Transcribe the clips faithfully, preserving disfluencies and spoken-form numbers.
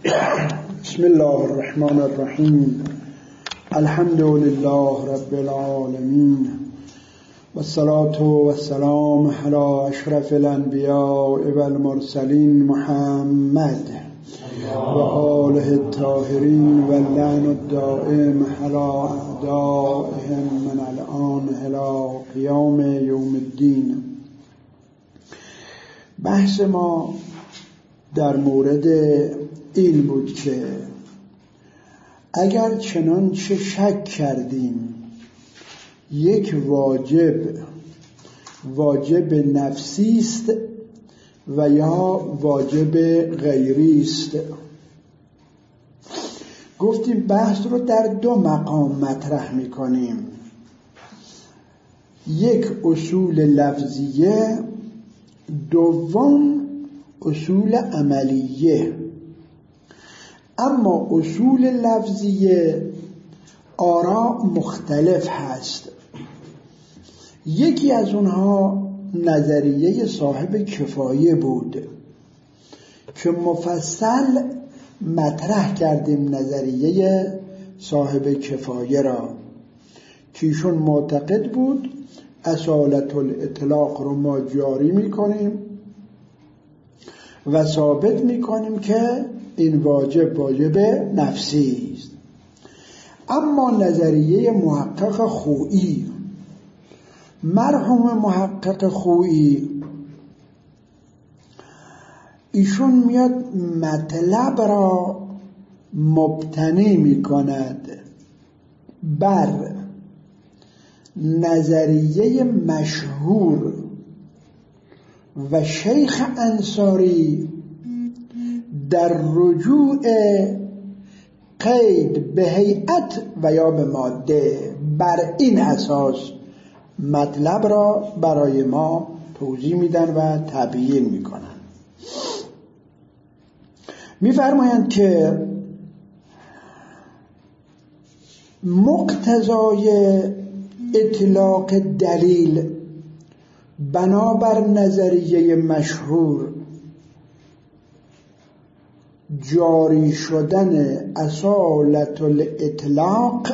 بسم الله الرحمن الرحیم. الحمد لله رب العالمین والصلاة والسلام علی اشرف الانبیاء والمرسلین محمد و آله الطاهرین و اللعن الدائم علی اعدائهم من الآن الی قیام یوم الدین. بحث ما در مورد این بود که اگر چنانچه شک کردیم یک واجب واجب نفسی است و یا واجب غیری است، گفتیم بحث رو در دو مقام مطرح می‌کنیم: یک اصول لفظیه، دوم اصول عملیه. اما اصول لفظیه آراء مختلف هست. یکی از اونها نظریه صاحب کفایه بود که مفصل مطرح کردیم نظریه صاحب کفایه را، که ایشون معتقد بود اصالت الاطلاق رو ما جاری میکنیم و ثابت میکنیم که این واجب واجب نفسی است. اما نظریه محقق خویی، مرحوم محقق خویی، ایشون میاد مطلب را مبتنی میکند بر نظریه مشهور و شیخ انصاری در رجوع قید به هیئت و یا به ماده. بر این اساس مطلب را برای ما توضیح میدن و تبیین میکنن. میفرمایند که مقتضای اطلاق دلیل بنابر نظریه مشهور جاری شدن اصالت الاطلاق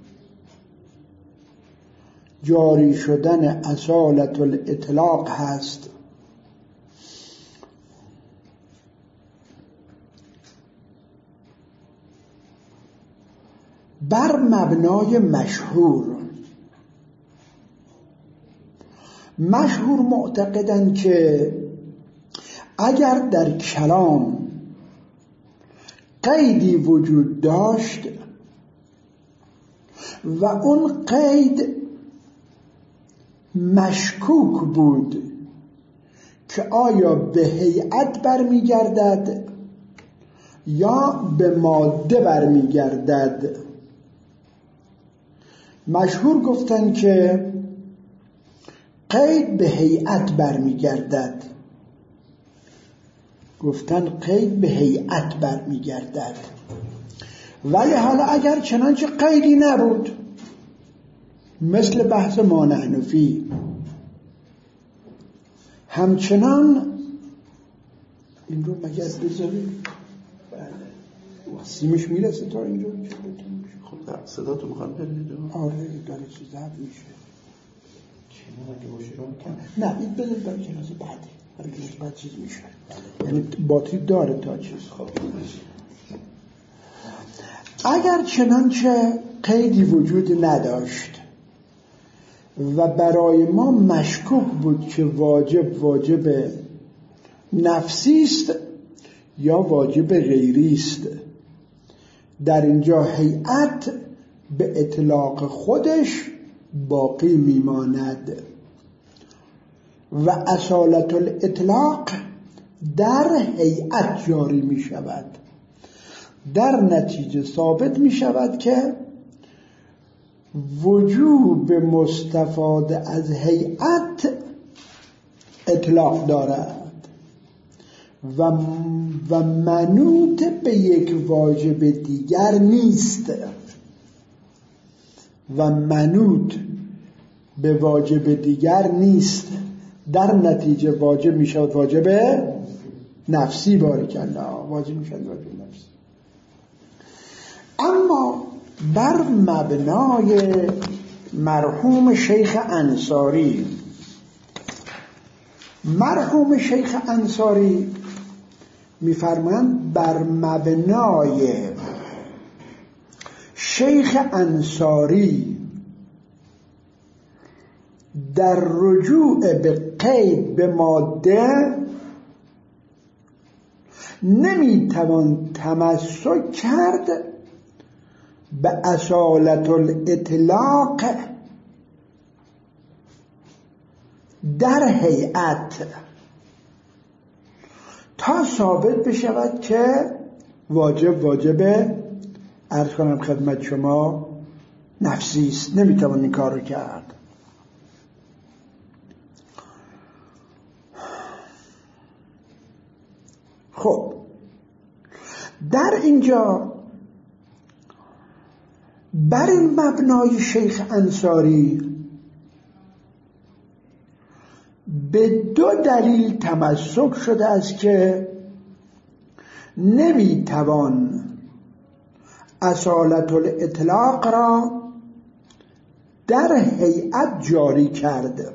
جاری شدن اصالت الاطلاق هست. بر مبنای مشهور مشهور معتقدند که اگر در کلام قیدی وجود داشت و اون قید مشکوک بود که آیا به هیئت برمیگردد یا به ماده برمیگردد، مشهور گفتن که قید به هیئت برمیگردد. گفتن قید به هیئت برمیگردد. ولی حالا اگر چنانچه قیدی نبود، مثل بحث مانعنفی، همچنان این رو مگر بذاریم سیمش میرسه تا اینجا. خب صدا تو میخوام برید؟ آره داره چیز زد میشه. نه این بذارید برای کلاس بعدی، برای کلاس بعد چیز میشه، یعنی باتری داره تا چیز. خب اگر چنانچه قیدی وجود نداشت و برای ما مشکوک بود که واجب واجب نفسی است یا واجب غیری است، در اینجا هیئت به اطلاق خودش باقی میماند و اصالت الاطلاق در هیئت جاری می شود. در نتیجه ثابت می شود که وجوب مستفاد از هیئت اطلاق دارد و و منوط به یک واجب دیگر نیست و منوط به واجب دیگر نیست. در نتیجه واجب می شود واجب نفسی. بارک الله، واجب می شود واجب نفسی. اما بر مبنای مرحوم شیخ انصاری مرحوم شیخ انصاری می‌فرمایند بر مبنای شیخ انصاری در رجوع به قید به ماده نمیتوان تمسک کرد به اصالت الاطلاق در هیئت تا ثابت بشود که واجب واجب عرض کنم خدمت شما نفسی است، نمیتوان این کار رو کرد. خب در اینجا بر این مبنای شیخ انصاری به دو دلیل تمسک شده است که نمیتوان اصالت الاطلاق را در هیئت جاری کرد.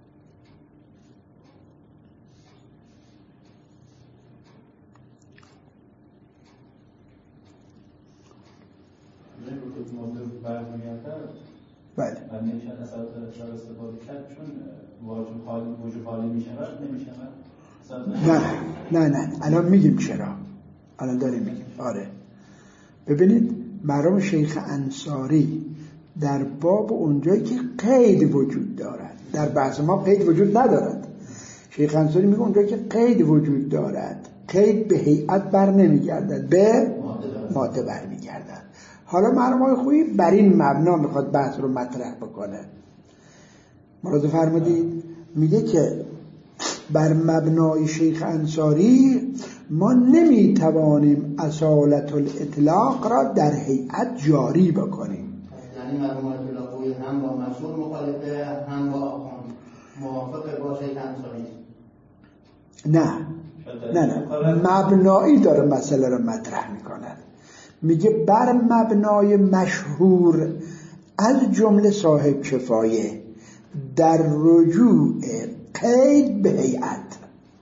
بله. و نمیشه اصالت الاطلاق استفاده کرد چون واجب حالی وجوب حالی میشود نمیشود. نه نه نه الان میگیم چرا، الان داریم میگیم. آره ببینید مرحوم شیخ انصاری در باب اونجایی که قید وجود دارد، در بحث ما قید وجود ندارد، شیخ انصاری میگه اونجایی که قید وجود دارد قید به هیئت بر نمیگردد، به ماده بر میگردد. حالا مرحوم خویی بر این مبنا میخواد بحث رو مطرح بکنه. ملاحظه فرمودید میگه که بر مبنای شیخ انصاری ما نمیتوانیم اصالت الاطلاق را در هیئت جاری بکنیم. یعنی مرحوم اطلاقی هم با مشهور مخالفه هم با موافق با شیخ انصاری؟ نه نه نه مبنایی داره مسئله رو مطرح میکنه. میگه بر مبنای مشهور از جمله صاحب کفایه در رجوع قید به هیئت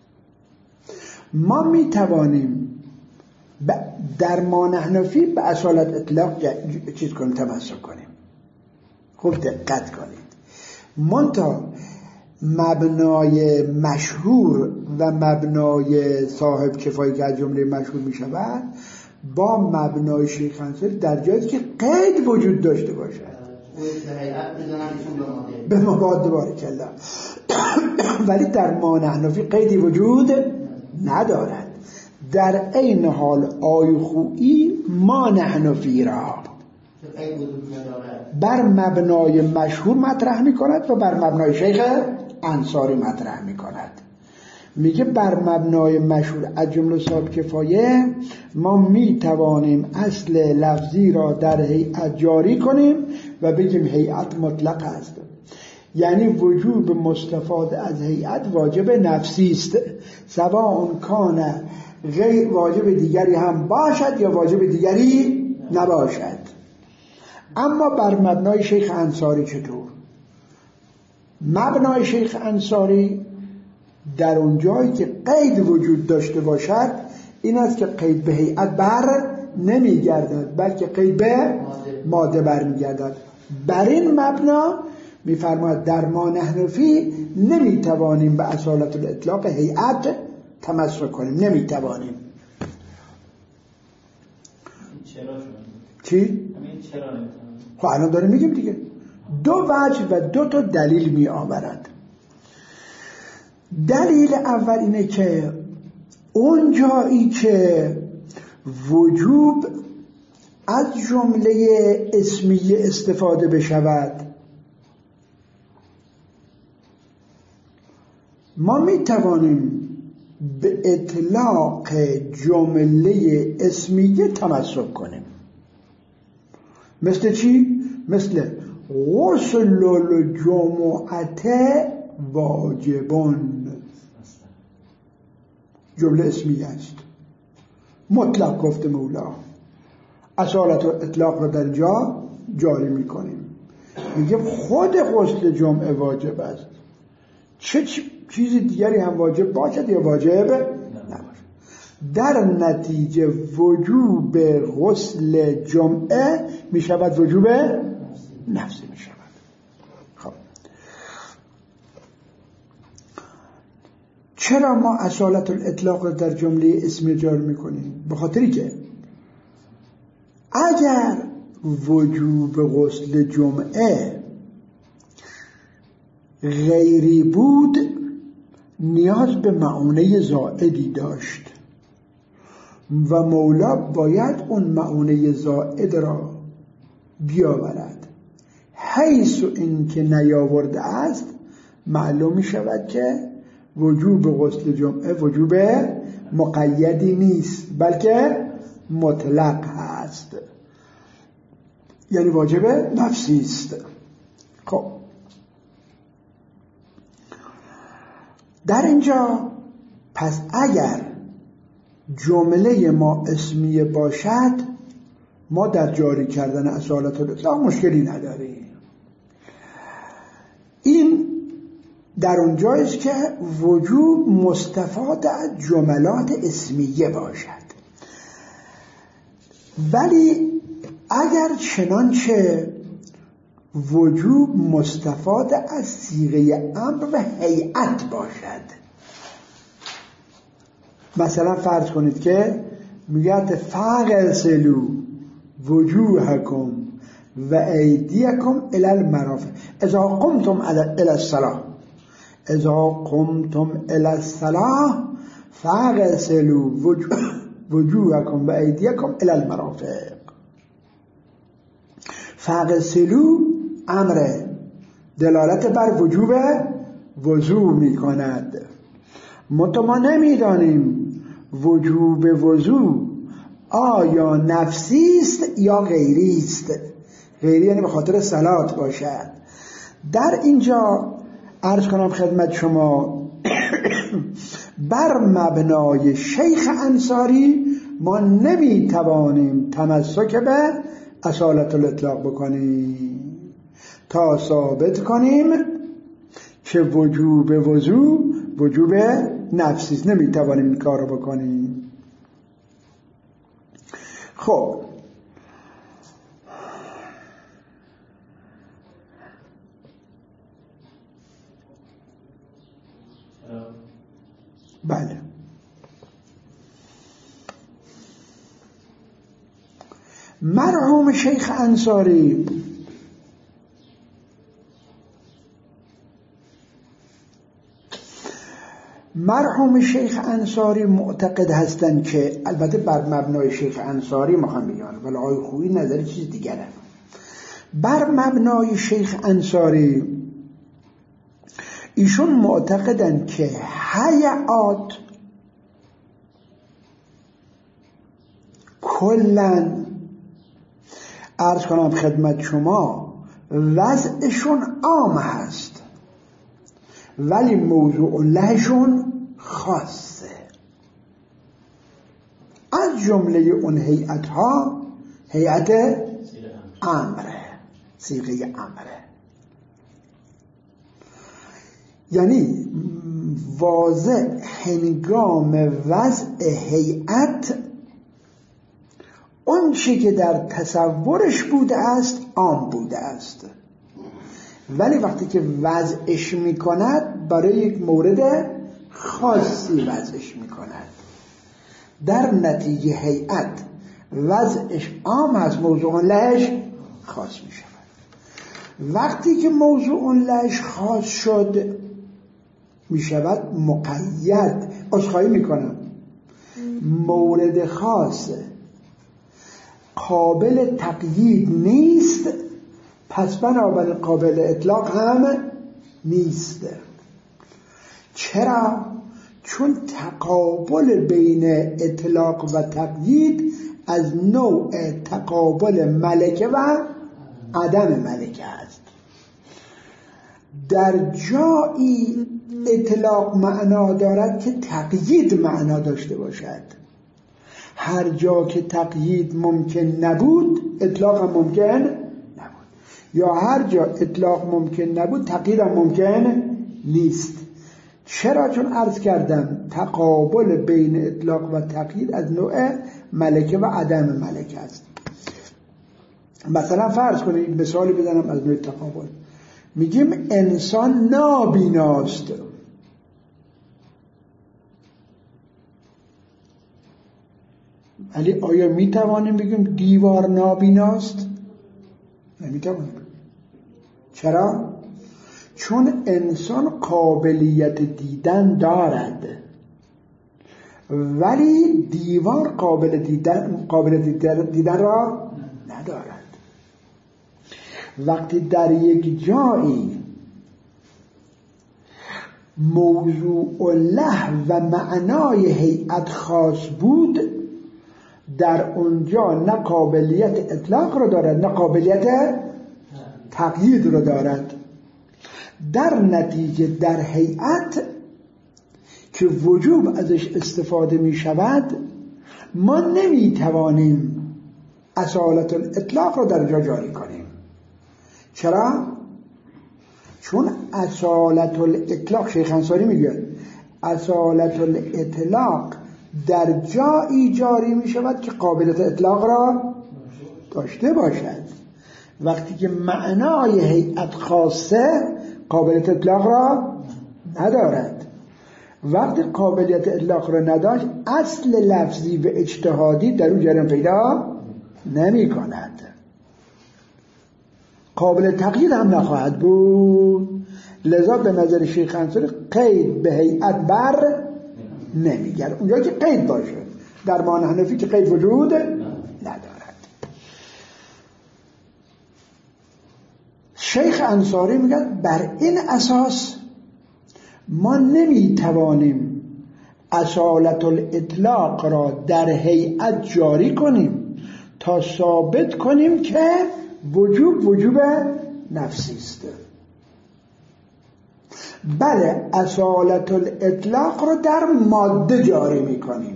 ما میتوانیم در ما نحنفی به اصالت اطلاق چیز کنیم، تمسک کنیم. خوب دقت کنید. منتها مبنای مشهور و مبنای صاحب کفایه که از جمله مشهور میشود با مبنای شیخ انصاری در جایی که قید وجود داشته باشد به مباد بارک الله، ولی در ما نحنفی قیدی وجود ندارد. در عین حال آی خویی ما نحنفی را بر مبنای مشهور مطرح می کند و بر مبنای شیخ انصاری مطرح می کند. میگه بر مبنای مشهور از جمله صاحب کفایه ما می توانیم اصل لفظی را در هیئت جاری کنیم و بگیم هیئت مطلق است، یعنی وجوب مستفاد از هیئت واجب نفسی است، سواء کان غیر واجب دیگری هم باشد یا واجب دیگری نباشد. اما بر مبنای شیخ انصاری چطور؟ مبنای شیخ انصاری در اون جایی که قید وجود داشته باشد این است که قید به هیئت بر نمی گردد بلکه قید به ماده بر می گردد. بر این مبنا می فرماید در ما نحنفی نمی توانیم به اصالت الاطلاق هیئت تمسک کنیم، نمی توانیم. چرا شد؟ چی؟ همین چرا نمی توانیم؟ خب الان داریم میگیم دیگه. دو وجه و دو تا دلیل می آورد. دلیل اول اینه که اون جایی که وجوب از جمله اسمیه استفاده بشود ما می توانیم به اطلاق جمله اسمیه تمسک کنیم. مثل چی؟ مثل غسل الجمعه واجبون، جمله اسمیه است، مطلق گفته مولا. اصالت و اطلاق رو در جا جاری میکنیم. میگه خود غسل جمعه واجب است، چه چیز دیگری هم واجب باشد یا واجب نباشد. در نتیجه وجوب غسل جمعه میشود وجوب نفسی میشود. خب چرا ما اصالت الاطلاق رو در جمله اسمی جاری میکنیم؟ به خاطری که اگر وجوب غسل جمعه غیری بود نیاز به معونه زائدی داشت و مولا باید اون معونه زائد را بیاورد. حیث این که نیاورده است معلوم می شود که وجوب غسل جمعه وجوب مقیدی نیست بلکه مطلق هست، یعنی واجب نفسی است. خب در اینجا پس اگر جمله ما اسمیه باشد ما در جاری کردن اصالت الاطلاق مشکلی نداریم. این در اونجاییست که وجوب مستفاد از جملات اسمیه باشد. ولی اگر چنانچه وجوب مستفاد از صیغه امر و هیئت باشد، مثلا فرض کنید که میگه فاغسلوا وجوهکم و ایدیکم الی المرافق اذا قمتم الی الصلاه اذا قمتم الی الصلاه فاغسلوا وجوهکم و ایدیکم الی المرافق. فاغسلوا امر دلالت بر وجوب وضو می کند. ما نمیدانیم وجوب وضو آیا نفسی است یا غیری است. غیری یعنی به خاطر صلات باشد. در اینجا عرض کنم خدمت شما بر مبنای شیخ انصاری ما نمیتوانیم تمسک به اصالت الاطلاق بکنیم تا ثابت کنیم که وجوب وضو وجوب نفسی است. نمیتوانیم این کار رو بکنیم. خب بله مرحوم شیخ انصاری مرحوم شیخ انصاری معتقد هستند که البته بر مبنای شیخ انصاری ما میگن ولی آقای خویی نظر چیز دیگره. بر مبنای شیخ انصاری ایشون معتقدند که هیئات کلن عرض کنم خدمت شما وضعشون عام هست ولی موضوع لهشون خاصه. از جمله اون هیئت ها هیئت امره، صیغه امره، یعنی واضح هنگام وضع هیئت اون چی که در تصورش بوده است عام بوده است، ولی وقتی که وضعش میکند برای یک مورد خاصی وضعش میکند. در نتیجه هیئت وضعش عام از موضوع لهش خاص میشود. وقتی که موضوع لهش خاص شد میشود مقید. عذرخواهی میکنم، مورد خاص قابل تقیید نیست، پس بنابراین قابل اطلاق هم نیست. چرا؟ چون تقابل بین اطلاق و تقیید از نوع تقابل ملکه و عدم ملکه است. در جایی اطلاق معنا دارد که تقیید معنا داشته باشد. هر جا که تقیید ممکن نبود اطلاق هم ممکن نبود، یا هر جا اطلاق ممکن نبود تقیید هم ممکن نیست. چرا؟ چون عرض کردم تقابل بین اطلاق و تقیید از نوع ملکه و عدم ملکه است. مثلا فرض کنید مثالی بزنم از نوع تقابل، میگیم انسان نابیناست، ولی آیا میتوانیم بگیم دیوار نابیناست؟ نمیتوانیم. چرا؟ چون انسان قابلیت دیدن دارد ولی دیوار قابل دیدن قابلیت دیدن را ندارد. وقتی در یک جایی موضوع له و معنای هیئت خاص بود، در اونجا نه قابلیت اطلاق رو دارد نه قابلیت تقیید رو دارد. در نتیجه در هیئت که وجوب ازش استفاده می شود، ما نمی توانیم اصالت الاطلاق رو در جا جاری کنیم. چرا؟ چون اصالت الاطلاق، شیخ انصاری میگه اصالت الاطلاق در جایی جاری می شود که قابلیت اطلاق را داشته باشد. وقتی که معنای هیئت خاصه قابلیت اطلاق را ندارد، وقتی قابلیت اطلاق را نداشت اصل لفظی و اجتهادی در اون جریان پیدا نمی کند، قابل تقیید هم نخواهد بود. لذا به نظر شیخ انصاری قید به هیئت بر نمیگرد اونجا که قید باشه. در مان حنفی که قید وجود ندارد. شیخ انصاری میگه بر این اساس ما نمیتوانیم اصالت الاطلاق را در هیئت جاری کنیم تا ثابت کنیم که وجوب وجوب نفسی است. بله اصالت الاطلاق رو در ماده جاری میکنیم،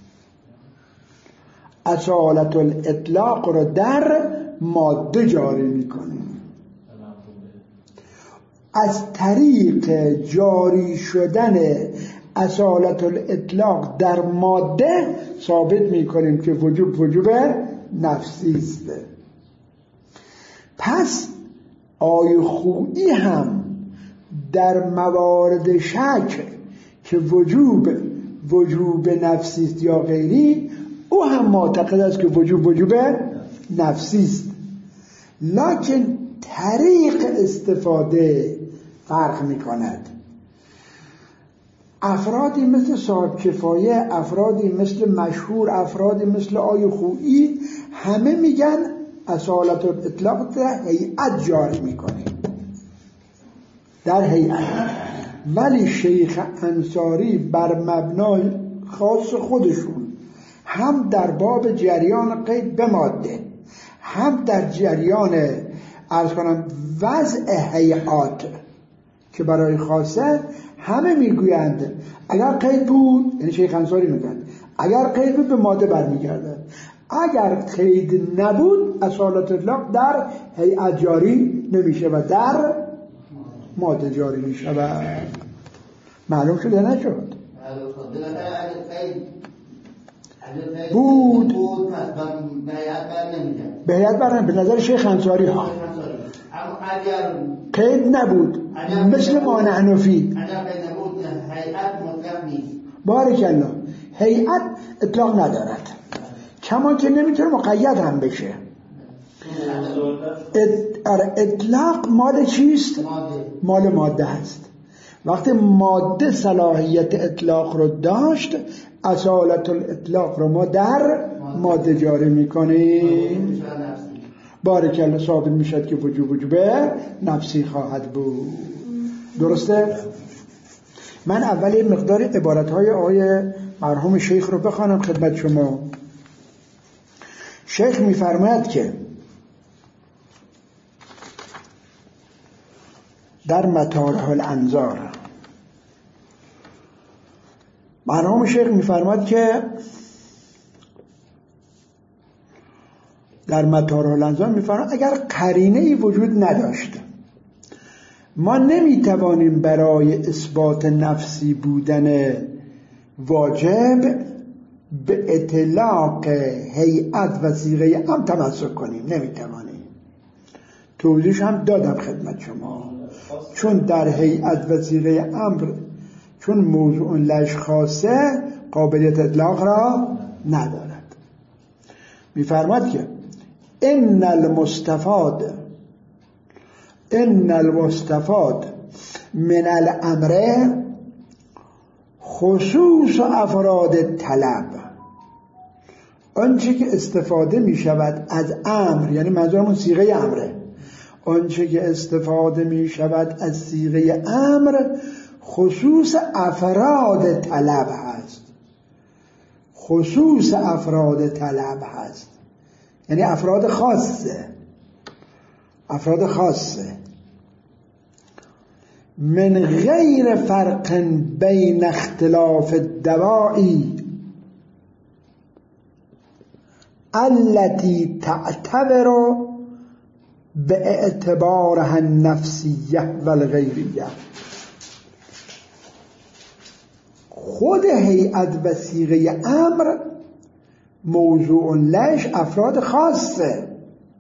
اصالت الاطلاق رو در ماده جاری میکنیم. از طریق جاری شدن اصالت الاطلاق در ماده ثابت میکنیم که وجوب وجوب نفسی است. پس آی خویی هم در موارد شک که وجوب وجوب نفسی است یا غیری، او هم معتقد است که وجوب وجوب نفسی است، لکن طریق استفاده فرق می کند. افرادی مثل صاحب کفایه، افرادی مثل مشهور، افرادی مثل آی خویی همه میگن اصالت الاطلاق در هیئت جاری میکنیم، در هیئت. ولی شیخ انصاری بر مبنای خاص خودشون هم در باب جریان قید به ماده، هم در جریان عرض کنم وضع هیئات که برای خاصه، همه میگویند اگر قید بود، یعنی شیخ انصاری میگویند اگر قید بود به ماده برمیگردد، اگر قید نبود اصالت اطلاق در هیئت جاری نمیشه و در ماده جاری میشه. و معلوم شد یا نشد؟ بود به هیئت بر به نظر شیخ انصاری ها قید نبود، مثل ما حنفی. بارک الله، هیئت اطلاق ندارد، کما که نمیتونه مقید هم بشه. اطلاق مال چیست؟ مال ماده هست. وقتی ماده صلاحیت اطلاق رو داشت، اصالت الاطلاق رو ما در ماده جاری میکنیم. بارک الله، ثابت میشد که وجوب وجوب نفسی خواهد بود. درسته؟ من اول مقدار عبارتهای آقای مرحوم شیخ رو بخوانم خدمت شما. شیخ میفرماید که در مطارح الانظار، مرحوم شیخ میفرماید که در مطارح الانظار میفرمایند اگر قرینه‌ای وجود نداشته ما نمیتوانیم برای اثبات نفسی بودن واجب به اطلاق هیئت و صیغه امر تمسک کنیم، نمیتوانیم. توضیحش هم دادم خدمت شما. چون در هیئت و صیغه امر چون موضوع لش خاصه قابلیت اطلاق را ندارد. میفرماد که ان المستفاد ان المستفاد من الامر خصوص افراد طلب، آنچه که استفاده می شود از امر، یعنی منظورمون صیغه امره، آنچه که استفاده می شود از صیغه امر خصوص افراد طلب هست. خصوص افراد طلب هست یعنی افراد خاصه، افراد خاصه. من غیر فرق بین اختلاف الدواعی التي تعتبر باعتبارها النفسیه و الغیریه. خود هیئت و صیغه امر موضوع لش افراد خاصه.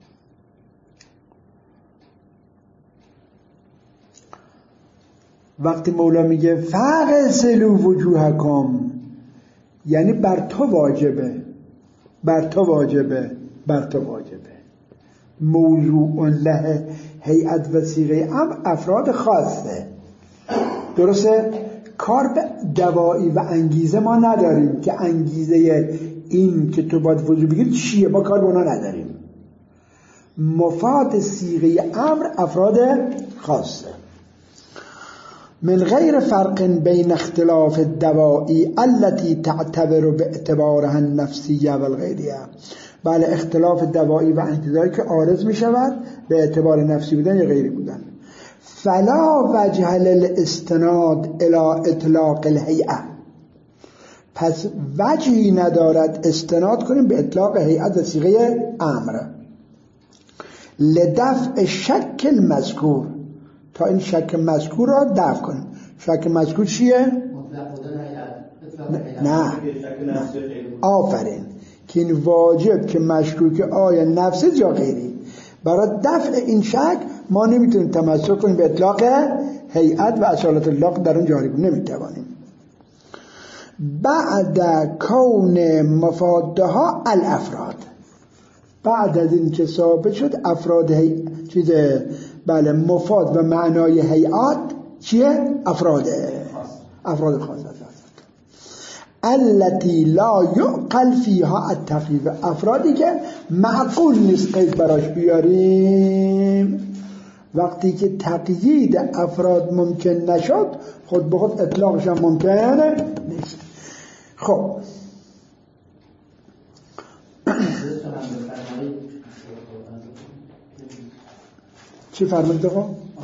وقتی مولا میگه فاغسلوا وجوهکم یعنی بر تو واجبه، بر تو واجبه، بر تو واجبه. موضوع له هیئت و صیغه امر افراد خاصه. درسته؟ کار به دوایی و انگیزه ما نداریم که انگیزه این که تو باید وضو بگیری چیه، ما کار به اونا نداریم. مفاد صیغه امر افراد خاصه. من غیر فرق بین اختلاف الدوائی التي تعتبر باعتبارها النفسیه و الغیریه. بله، اختلاف دوائی و انتظاری که عارض می شود به اعتبار نفسی بودن یا غیری بودن. فلا وجه للاستناد الى اطلاق الهیئه، پس وجهی ندارد استناد کنیم به اطلاق هیئت و صیغه امر لدفع شک المذکور، تا این شک مذکور را دفع کنیم. شک مذکور چیه؟ نه, نه. آفرین که این واجب که مشکوک آیا نفسی یا غیری. برای دفع این شک ما نمیتونیم تمسک کنیم به اطلاق هیئت و اصالت اطلاق در اون جاری کنیم، نمیتوانیم. بعد کون مفادها الافراد، بعد از این که ثابت شد افراد هی... چیز بله مفاد و معنای هیئات چیه؟ افراده، افراد خاص است. التي لا يعقل فيها التقیید، افرادی که معقول نیست قید براش بیاریم. وقتی که تقیید افراد ممکن نشد خود به خود اطلاقش هم ممکن نیست. خب چی فرمودید آقا؟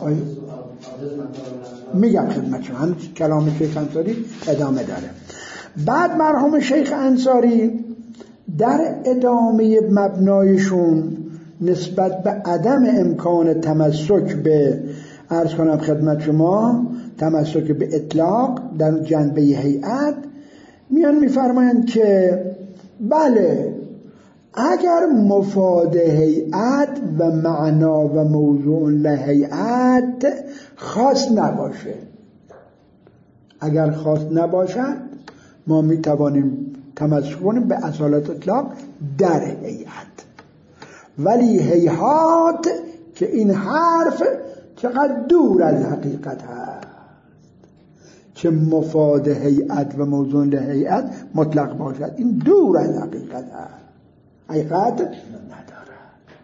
میگم خدمت شما، هنوز کلام شیخ انصاری ادامه داره. بعد مرحوم شیخ انصاری در ادامه مبنایشون نسبت به عدم امکان تمسک به، عرض کنم خدمت شما، تمسک به اطلاق در جنبه هیئت، میان میفرمایند که بله اگر مفاد هیئت و معنا و موضوع لهیئت خاص نباشه، اگر خاص نباشد ما میتوانیم تمسک کنیم به اصالت اطلاق در هیئت. ولی هیهات که این حرف چقدر دور از حقیقت هست، چه مفاد هیئت و موضوع لهیئت مطلق باشد، این دور از حقیقت هست، حقیقت نداره.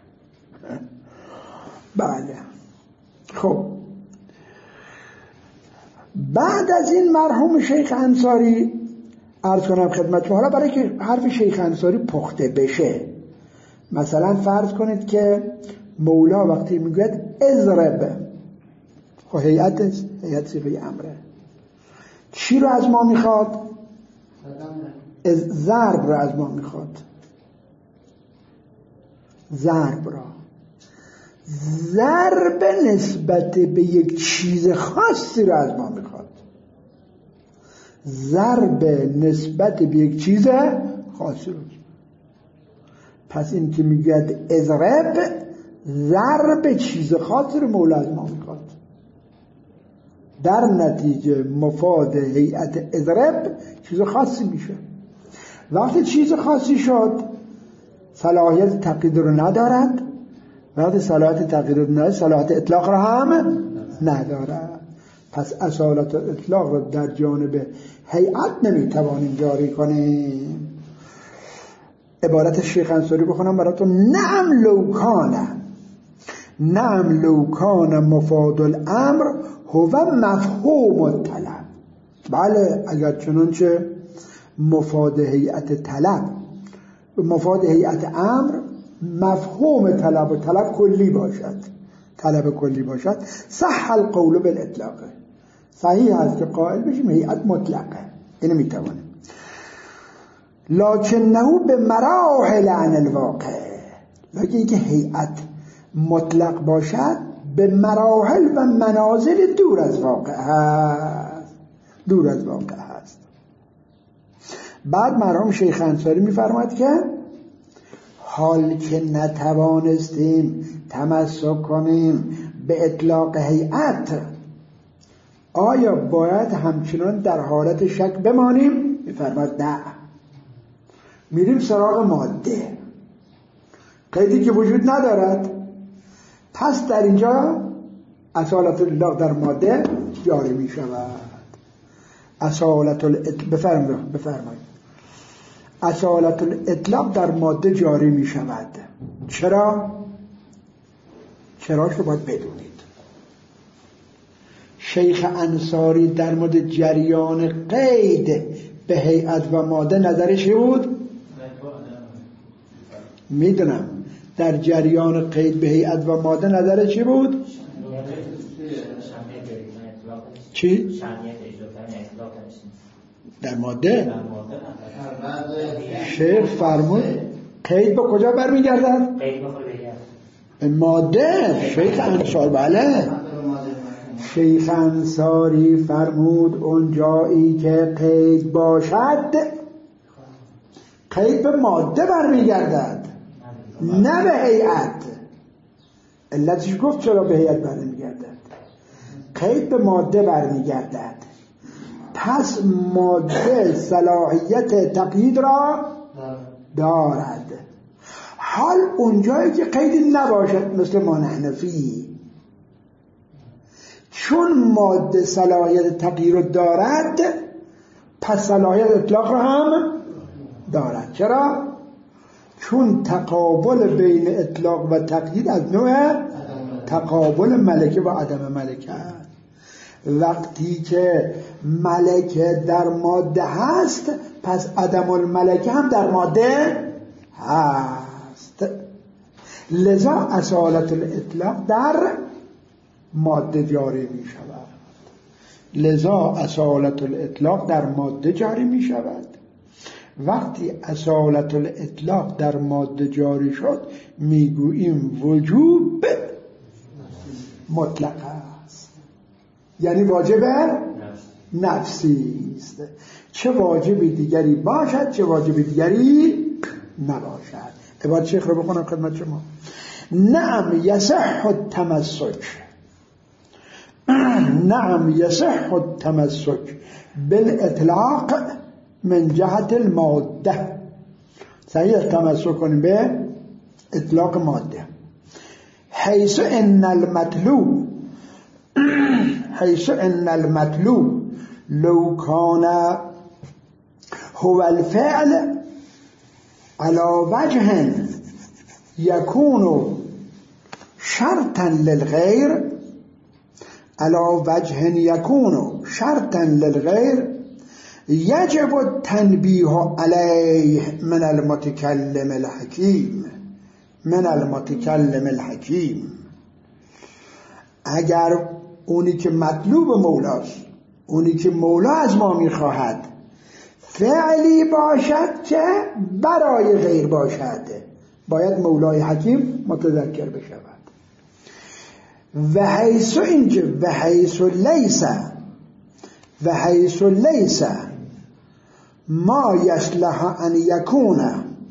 بله خب بعد از این مرحوم شیخ انصاری عرض کنم خدمت شما، حالا برای که حرف شیخ انصاری پخته بشه، مثلا فرض کنید که مولا وقتی میگوید اضرب، خب هیئت است، هیئت صیغه امره، چی رو از ما میخواد؟ ضرب رو از ما میخواد. ضرب را. ضرب نسبت به یک چیز خاصی را از ما میخواد. ضرب نسبت به یک چیز خاصی را. پس این که میگوید اضرب، ضرب چیز خاصی رو مولا از ما میخواد. در نتیجه مفاد هیئت اضرب چیز خاصی میشه. وقتی چیز خاصی شد صلاحیت تقیید رو ندارد، وقتی صلاحیت تقیید رو ندارد صلاحیت اطلاق رو هم ندارد. پس اصالت اطلاق رو در جانب هیئت نمیتوانیم جاری کنیم. عبارت شیخ انصاری بخونم براتون. نعم لوکانه نعم لوکانه مفاد الامر هو مفهوم الطلب. بله اگر چنانچه مفاد هیئت طلب مفاد هیئت امر مفهوم طلب و طلب کلی باشد، طلب کلی باشد، صح القول بالاطلاق، صحیح است که قائل بشیم هیئت مطلقه، اینو میتوانیم. لکنه به مراحل عن الواقع، لکن اینکه هیئت مطلق باشد به مراحل و منازل دور از واقع هست، دور از واقع هست. بعد مرحوم شیخ انصاری میفرماد که حال که نتوانستیم تمسک کنیم به اطلاق هیئت، آیا باید همچنان در حالت شک بمانیم؟ میفرماد نه، میریم سراغ ماده، قیدی که وجود ندارد. پس در اینجا اصالت الاطلاق در ماده جاری می شود. اصالت الاطلاق بفرمایید بفرمایید اصالت الاطلاق در ماده جاری می شود. چرا؟ چراش رو باید بدونید. شیخ انصاری در مورد جریان قید به هیئت و ماده نظرش بود؟ میدونم. در جریان قید به هیئت و ماده نظر چی بود؟ چی؟ در ماده شیخ فرمود قید به کجا برمیگردد؟ به ماده. شیخ انصاری بله شیخ انصاری فرمود اون جایی که قید باشد قید به ماده برمیگردد نه به هیئت. علتش گفت چرا به هیئت برمیگردد. قید به ماده برمیگردد. پس ماده صلاحیت تقیید را دارد. حال اونجایی که قید نباشد مثل مانحنفی، چون ماده صلاحیت تقیید را دارد پس صلاحیت اطلاق را هم دارد. چرا؟ چون تقابل بین اطلاق و تقیید از نوع تقابل ملکه و عدم ملکه است. وقتی که ملکه در ماده هست پس عدم الملکه هم در ماده هست. لذا اصالت الاطلاق در ماده جاری می شود. لذا اصالت الاطلاق در ماده جاری می شود. وقتی اصالت الاطلاق در ماده جاری شد میگوییم وجوب مطلق است، یعنی واجب نفسی است. چه واجب دیگری باشد چه واجب دیگری نباشد. عبارت شیخ رو بخونم خدمت شما. نعم یصح التمسک نعم یصح التمسک بالاطلاق من جهت الماده. صحیح تمسک کنیم به اطلاق ماده. حیث ان المطلوب حیث ان المطلوب لو کان هو الفعل على وجه يكون شرطا للغير على وجه يكون شرطا للغير يجب التنبيه عليه من المتكلم الحكيم من المتكلم الحكيم. اگر اونی که مطلوب مولاست، اونی که مولا از ما میخواهد فعلی باشد که برای غیر باشد، باید مولای حکیم متذکر بشود. و حیث اینکه و حیث لیس و حیث لیس ما یصلح ان یکون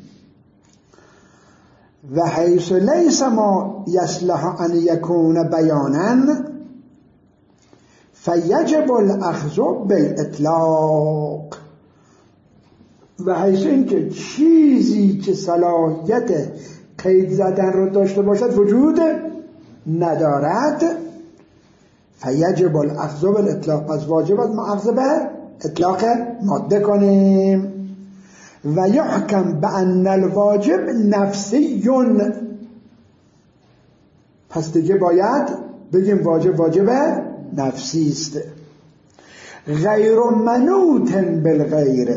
و حیث لیس ما یصلح ان یکون بیانا فیجب الاخذ بالاطلاق. و حیث اینکه چیزی که صلاحیت قید زدن رو داشته باشد وجود ندارد فیجب الاخذ بالاطلاق، پس واجب است ما اخذ به اطلاق ماده کنیم. و یحکم بان الواجب نفسیون، پس دیگه باید بگیم واجب واجب نفسی است، غیر منوط بالغیر،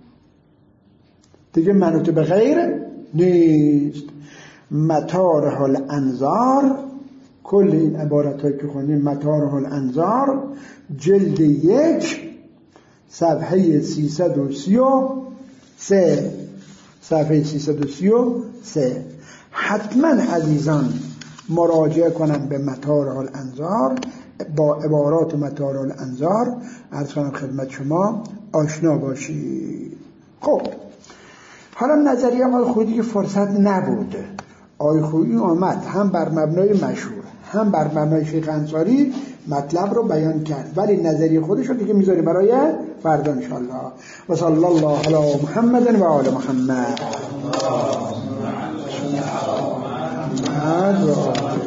دیگه منوط به غیر نیست. مطارح الانظار، کل این عبارت هایی که خوندیم مطارح الانظار جلد یک صفحه سیصد و سی و سه صفحه سیصد و سی و سه. حتما عزیزان مراجعه کنم به مطارح الانظار، با عبارات مطارح الانظار عرض کنم خدمت شما آشنا باشید. خب حالا نظریه آقای خویی که فرصت نبود، آقای خویی آمد هم بر مبنای مشهور هم بر مبنای شیخ انصاری مطلب رو بیان کرد، ولی نظریه خودش رو دیگه میذاریم برای فردا انشاءالله. و صلی الله علی محمد و آل محمد.